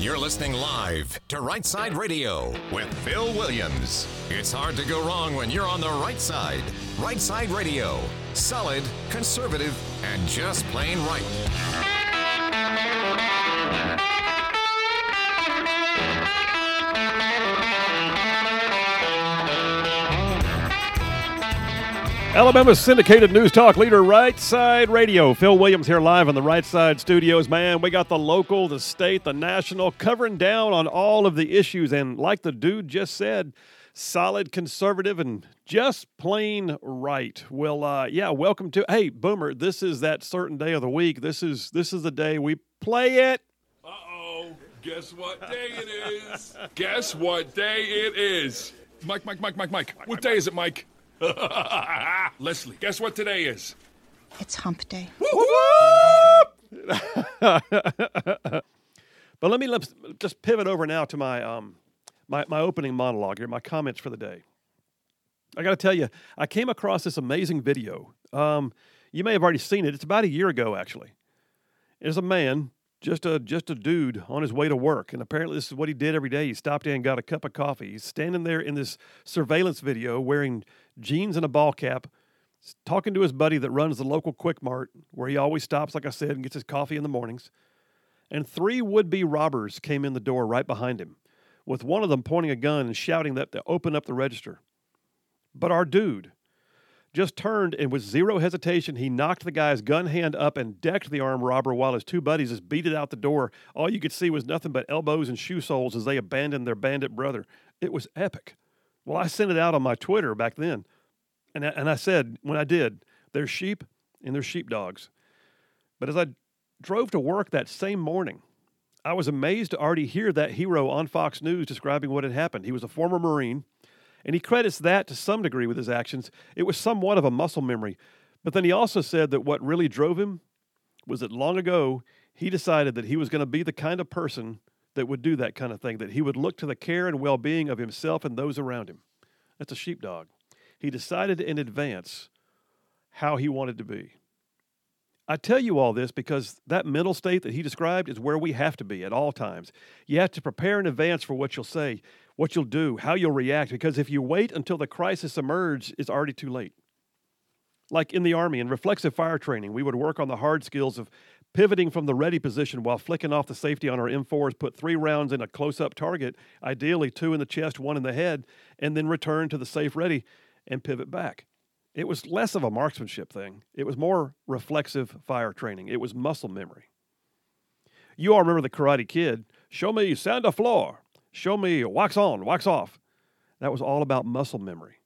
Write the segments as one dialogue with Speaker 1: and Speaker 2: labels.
Speaker 1: You're listening live to Right Side Radio with Phil Williams. It's hard to go wrong when you're on the right side. Right Side Radio. Solid, conservative, and just plain right.
Speaker 2: Alabama's syndicated news talk leader, Right Side Radio. Phil Williams here live on the Right Side Studios. Man, we got the local, the state, the national, covering down on all of the issues. And like the dude just said, solid, conservative, and just plain right. Well, welcome to, hey, Boomer, this is that certain day of the week. This is the day we play it.
Speaker 3: Uh-oh, guess what day it is? Guess what day it is? Mike. What day is it, Mike? Leslie, guess what today is?
Speaker 4: It's hump day.
Speaker 2: But let's just pivot over now to my my opening monologue here, my comments for the day. I got to tell you, I came across this amazing video. You may have already seen it. It's about a year ago, actually. It's a man, just a dude on his way to work, and apparently this is what he did every day. He stopped in and got a cup of coffee. He's standing there in this surveillance video wearing jeans and a ball cap, talking to his buddy that runs the local Quick Mart, where he always stops, like I said, and gets his coffee in the mornings. And 3 would-be robbers came in the door right behind him, with one of them pointing a gun and shouting that to open up the register. But our dude just turned, and with zero hesitation, he knocked the guy's gun hand up and decked the armed robber while his 2 buddies just beat it out the door. All you could see was nothing but elbows and shoe soles as they abandoned their bandit brother. It was epic. Well, I sent it out on my Twitter back then, and I said, when I did, there's sheep and there's sheepdogs. But as I drove to work that same morning, I was amazed to already hear that hero on Fox News describing what had happened. He was a former Marine, and he credits that to some degree with his actions. It was somewhat of a muscle memory. But then he also said that what really drove him was that long ago, he decided that he was going to be the kind of person that would do that kind of thing, that he would look to the care and well-being of himself and those around him. That's a sheepdog. He decided in advance how he wanted to be. I tell you all this because that mental state that he described is where we have to be at all times. You have to prepare in advance for what you'll say, what you'll do, how you'll react, because if you wait until the crisis emerges, it's already too late. Like in the Army, in reflexive fire training, we would work on the hard skills of pivoting from the ready position while flicking off the safety on our M4s, put 3 rounds in a close-up target, ideally 2 in the chest, 1 in the head, and then return to the safe ready and pivot back. It was less of a marksmanship thing. It was more reflexive fire training. It was muscle memory. You all remember the Karate Kid. Show me sand the floor. Show me wax on, wax off. That was all about muscle memory.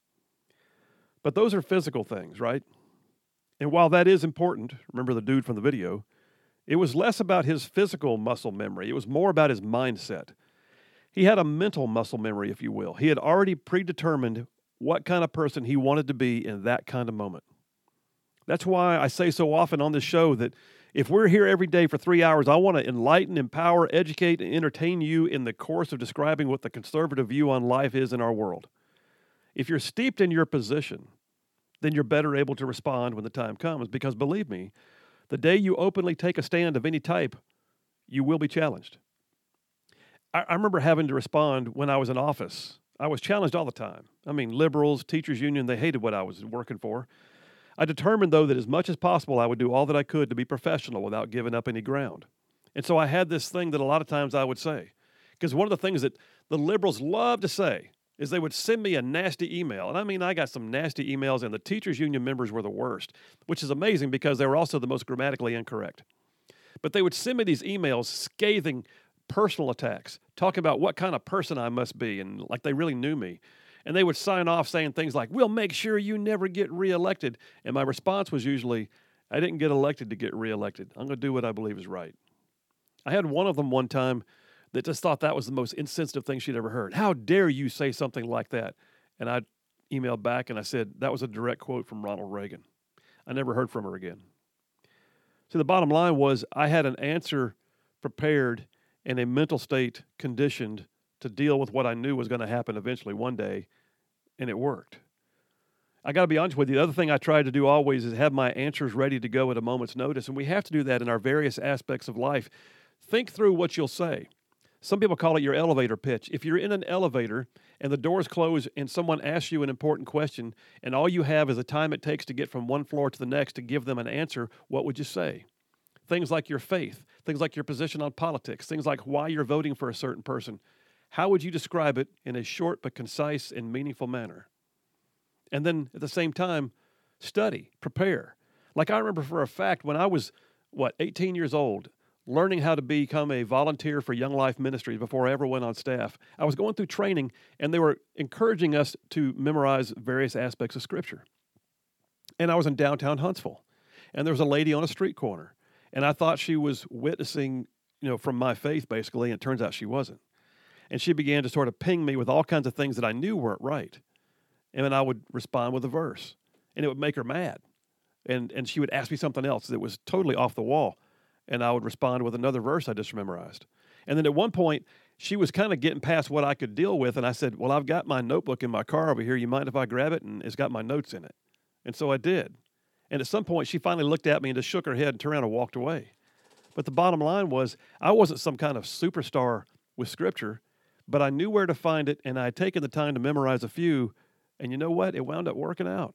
Speaker 2: But those are physical things, right? And while that is important, remember the dude from the video, it was less about his physical muscle memory. It was more about his mindset. He had a mental muscle memory, if you will. He had already predetermined what kind of person he wanted to be in that kind of moment. That's why I say so often on this show that if we're here every day for 3 hours, I want to enlighten, empower, educate, and entertain you in the course of describing what the conservative view on life is in our world. If you're steeped in your position, then you're better able to respond when the time comes, because believe me, the day you openly take a stand of any type, you will be challenged. I remember having to respond when I was in office. I was challenged all the time. I mean, liberals, teachers union, they hated what I was working for. I determined, though, that as much as possible, I would do all that I could to be professional without giving up any ground. And so I had this thing that a lot of times I would say, because one of the things that the liberals love to say is they would send me a nasty email. And I mean, I got some nasty emails, and the teachers union members were the worst, which is amazing because they were also the most grammatically incorrect. But they would send me these emails, scathing personal attacks, talking about what kind of person I must be, and like they really knew me. And they would sign off saying things like, "We'll make sure you never get reelected." And my response was usually, "I didn't get elected to get reelected. I'm going to do what I believe is right." I had one of them one time that just thought that was the most insensitive thing she'd ever heard. "How dare you say something like that?" And I emailed back and I said, that was a direct quote from Ronald Reagan. I never heard from her again. So the bottom line was I had an answer prepared and a mental state conditioned to deal with what I knew was going to happen eventually one day, and it worked. I got to be honest with you, the other thing I try to do always is have my answers ready to go at a moment's notice, and we have to do that in our various aspects of life. Think through what you'll say. Some people call it your elevator pitch. If you're in an elevator and the doors close and someone asks you an important question and all you have is the time it takes to get from one floor to the next to give them an answer, what would you say? Things like your faith, things like your position on politics, things like why you're voting for a certain person. How would you describe it in a short but concise and meaningful manner? And then at the same time, study, prepare. Like I remember for a fact when I was, 18 years old, learning how to become a volunteer for Young Life Ministries before I ever went on staff. I was going through training, and they were encouraging us to memorize various aspects of Scripture. And I was in downtown Huntsville, and there was a lady on a street corner, and I thought she was witnessing, from my faith, basically, and it turns out she wasn't. And she began to sort of ping me with all kinds of things that I knew weren't right. And then I would respond with a verse, and it would make her mad. And she would ask me something else that was totally off the wall. And I would respond with another verse I just memorized. And then at one point, she was kind of getting past what I could deal with, and I said, well, I've got my notebook in my car over here. You mind if I grab it? And it's got my notes in it. And so I did. And at some point, she finally looked at me and just shook her head and turned around and walked away. But the bottom line was, I wasn't some kind of superstar with Scripture, but I knew where to find it, and I had taken the time to memorize a few, and you know what? It wound up working out.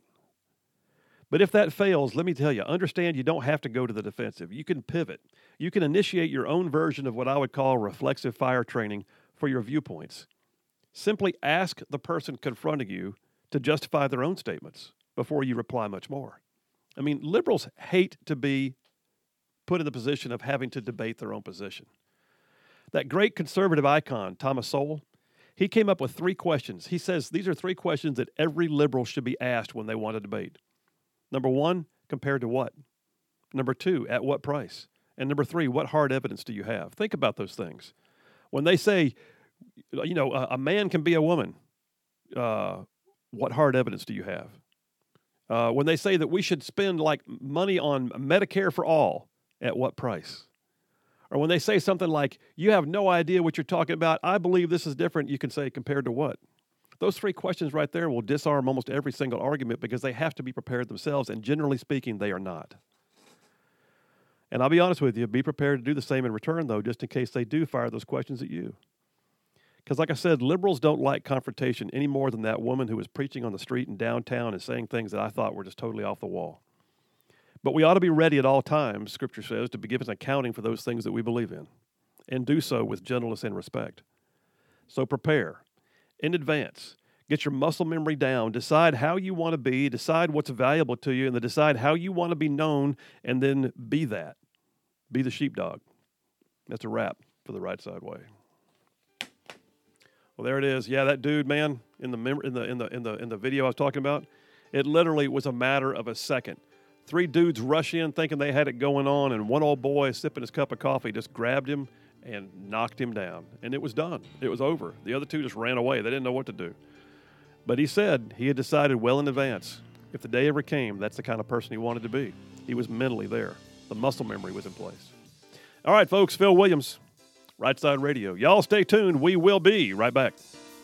Speaker 2: But if that fails, let me tell you, understand you don't have to go to the defensive. You can pivot. You can initiate your own version of what I would call reflexive fire training for your viewpoints. Simply ask the person confronting you to justify their own statements before you reply much more. I mean, liberals hate to be put in the position of having to debate their own position. That great conservative icon, Thomas Sowell, he came up with 3 questions. He says these are 3 questions that every liberal should be asked when they want to debate. Number 1, compared to what? Number 2, at what price? And number 3, what hard evidence do you have? Think about those things. When they say, a man can be a woman, what hard evidence do you have? When they say that we should spend money on Medicare for all, at what price? Or when they say something like, you have no idea what you're talking about, I believe this is different, you can say, compared to what? Those 3 questions right there will disarm almost every single argument because they have to be prepared themselves, and generally speaking, they are not. And I'll be honest with you, be prepared to do the same in return, though, just in case they do fire those questions at you. Because like I said, liberals don't like confrontation any more than that woman who was preaching on the street in downtown and saying things that I thought were just totally off the wall. But we ought to be ready at all times, Scripture says, to give us an accounting for those things that we believe in, and do so with gentleness and respect. So prepare in advance. Get your muscle memory down. Decide how you want to be. Decide what's valuable to you, and then decide how you want to be known, and then be that. Be the sheepdog. That's a wrap for the Right Side Way. Well, there it is. Yeah, that dude, man, in the video I was talking about, it literally was a matter of a second. 3 dudes rush in thinking they had it going on, and one old boy sipping his cup of coffee just grabbed him and knocked him down. And it was done. It was over. The other 2 just ran away. They didn't know what to do. But he said he had decided well in advance, if the day ever came, that's the kind of person he wanted to be. He was mentally there. The muscle memory was in place. All right, folks, Phil Williams, Right Side Radio. Y'all stay tuned. We will be right back.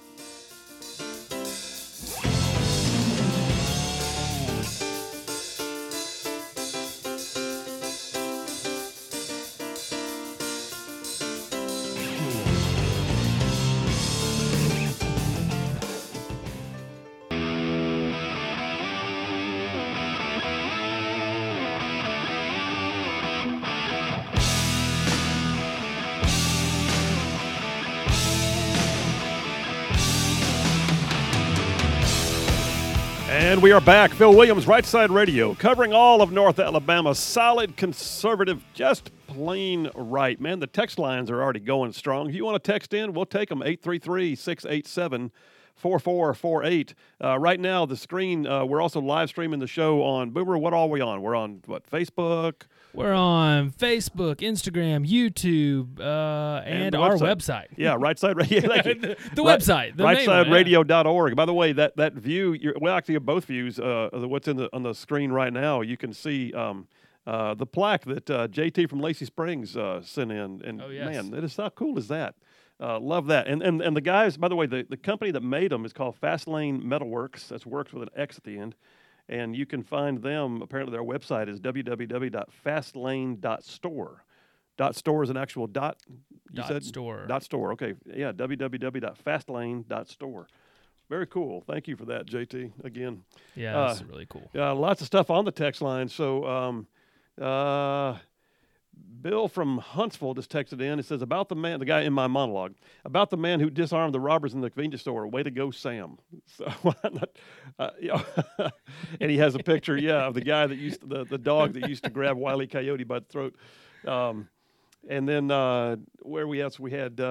Speaker 2: And we are back. Phil Williams, Right Side Radio, covering all of North Alabama. Solid, conservative, just plain right. Man, the text lines are already going strong. If you want to text in, we'll take them, 833-687-4448. Right now, the screen, we're also live streaming the show on Boomer. What are we on? We're on, Facebook?
Speaker 4: We're on Facebook, Instagram, YouTube, and our website.
Speaker 2: Yeah, Right Side Radio.
Speaker 4: the website. The
Speaker 2: RightSideRadio.org. By the way, that view, actually, both views, what's on the screen right now, you can see the plaque that JT from Lacey Springs sent in. And man, it is how cool is that? Love that. And the guys, by the way, the company that made them is called Fastlane Metalworks. That's works with an X at the end. And you can find them, apparently their website is www.fastlane.store. .store is an actual dot. You said
Speaker 4: .store.
Speaker 2: .store. Okay. Yeah. www.fastlane.store. Very cool. Thank you for that, JT. Again.
Speaker 4: Yeah, that's really cool.
Speaker 2: Lots of stuff on the text line. So, Bill from Huntsville just texted in. It says, about the guy in my monologue, about the man who disarmed the robbers in the convenience store. Way to go, Sam. So, and he has a picture, of the guy that the dog that used to grab Wile E. Coyote by the throat. And then where we else we had,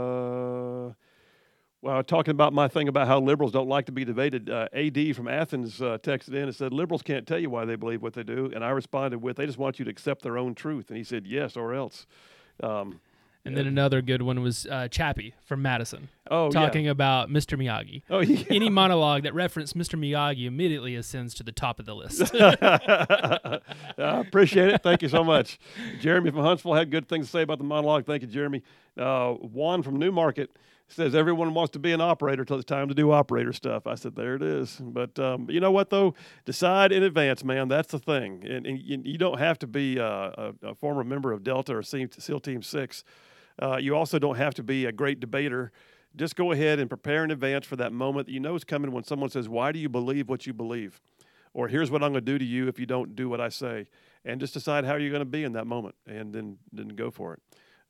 Speaker 2: talking about my thing about how liberals don't like to be debated. AD from Athens texted in and said, liberals can't tell you why they believe what they do. And I responded with, they just want you to accept their own truth. And he said, yes, or else.
Speaker 4: And then another good one was Chappie from Madison.
Speaker 2: Oh,
Speaker 4: talking about Mr. Miyagi.
Speaker 2: Oh, yeah.
Speaker 4: Any monologue that referenced Mr. Miyagi immediately ascends to the top of the list.
Speaker 2: I appreciate it. Thank you so much. Jeremy from Huntsville had good things to say about the monologue. Thank you, Jeremy. Juan from Newmarket says everyone wants to be an operator till it's time to do operator stuff. I said, there it is. But you know what, though? Decide in advance, man. That's the thing. And you don't have to be a former member of Delta or SEAL Team 6. You also don't have to be a great debater. Just go ahead and prepare in advance for that moment that you know is coming when someone says, why do you believe what you believe? Or here's what I'm going to do to you if you don't do what I say. And just decide how you're going to be in that moment and then go for it.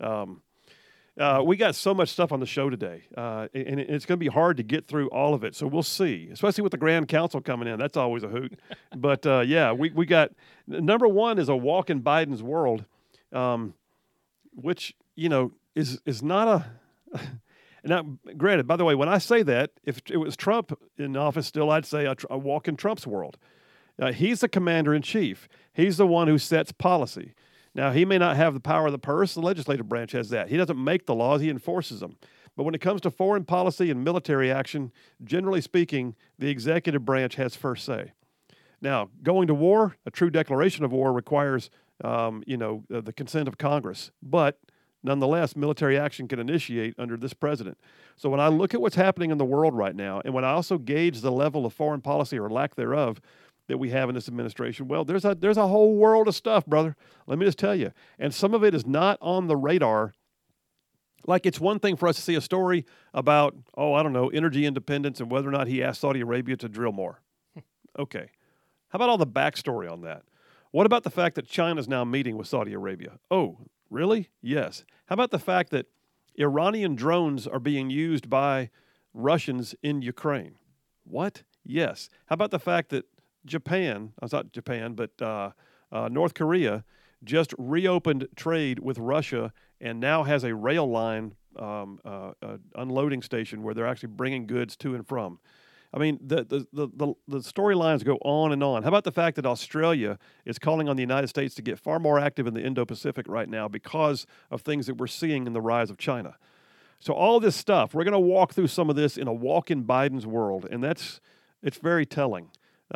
Speaker 2: We got so much stuff on the show today, and it's going to be hard to get through all of it. So we'll see, especially with the Grand Council coming in. That's always a hoot. But, we got – number one is a walk in Biden's world, which, is not a – now, granted, by the way, when I say that, if it was Trump in office still, I'd say a walk in Trump's world. He's the commander-in-chief. He's the one who sets policy. Now, he may not have the power of the purse. The legislative branch has that. He doesn't make the laws. He enforces them. But when it comes to foreign policy and military action, generally speaking, the executive branch has first say. Now, going to war, a true declaration of war requires, the consent of Congress. But nonetheless, military action can initiate under this president. So when I look at what's happening in the world right now, and when I also gauge the level of foreign policy or lack thereof that we have in this administration, well, there's a whole world of stuff, brother. Let me just tell you. And some of it is not on the radar. Like, it's one thing for us to see a story about, energy independence and whether or not he asked Saudi Arabia to drill more. Okay. How about all the backstory on that? What about the fact that China's now meeting with Saudi Arabia? Oh, really? Yes. How about the fact that Iranian drones are being used by Russians in Ukraine? What? Yes. How about the fact that North Korea just reopened trade with Russia and now has a rail line unloading station where they're actually bringing goods to and from. I mean, the storylines go on and on. How about the fact that Australia is calling on the United States to get far more active in the Indo-Pacific right now because of things that we're seeing in the rise of China? So all this stuff, we're going to walk through some of this in a walk in Biden's world, and it's very telling.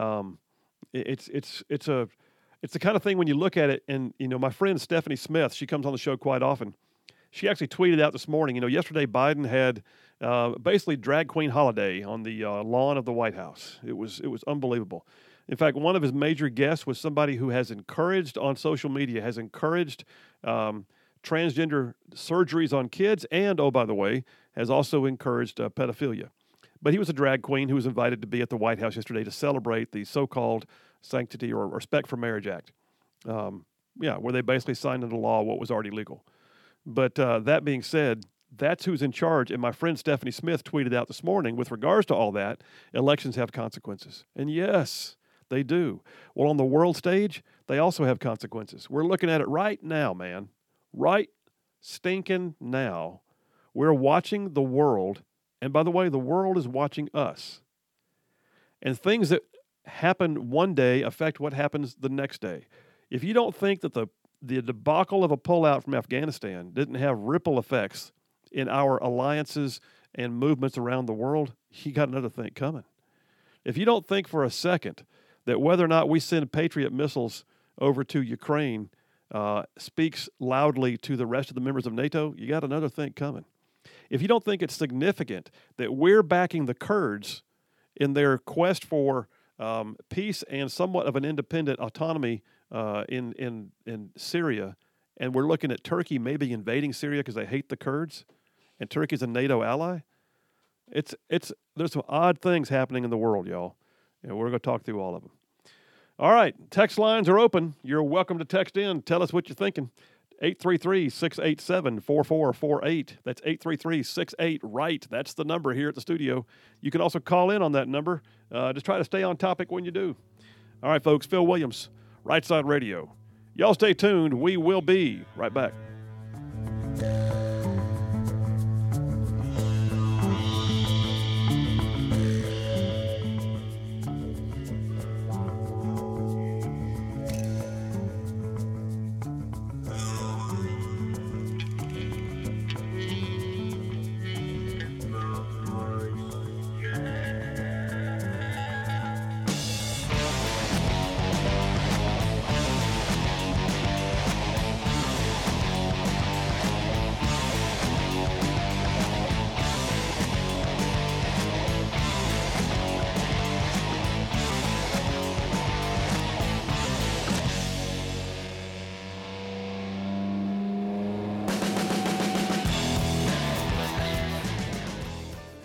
Speaker 2: It's the kind of thing when you look at it, and my friend Stephanie Smith, she comes on the show quite often. She actually tweeted out this morning. Yesterday Biden had basically drag queen holiday on the lawn of the White House. It was unbelievable. In fact, one of his major guests was somebody who has encouraged on social media, has encouraged transgender surgeries on kids, and by the way, has also encouraged pedophilia. But he was a drag queen who was invited to be at the White House yesterday to celebrate the so-called Sanctity or Respect for Marriage Act, where they basically signed into law what was already legal. But that being said, that's who's in charge. And my friend Stephanie Smith tweeted out this morning, with regards to all that, elections have consequences. And yes, they do. Well, on the world stage, they also have consequences. We're looking at it right now, man. Right stinking now. We're watching the world. And by the way, the world is watching us. And things that happen one day affect what happens the next day. If you don't think that the debacle of a pullout from Afghanistan didn't have ripple effects in our alliances and movements around the world, you got another thing coming. If you don't think for a second that whether or not we send Patriot missiles over to Ukraine speaks loudly to the rest of the members of NATO, you got another thing coming. If you don't think it's significant that we're backing the Kurds in their quest for peace and somewhat of an independent autonomy in Syria and we're looking at Turkey maybe invading Syria because they hate the Kurds, and Turkey's a NATO ally. There's some odd things happening in the world, y'all. And we're going to talk through all of them. All right, text lines are open. You're welcome to text in. Tell us what you're thinking. 833-687-4448. That's 833-68-RIGHT. That's the number here at the studio. You can also call in on that number. Just try to stay on topic when you do. All right, folks, Phil Williams, Right Side Radio. Y'all stay tuned. We will be right back.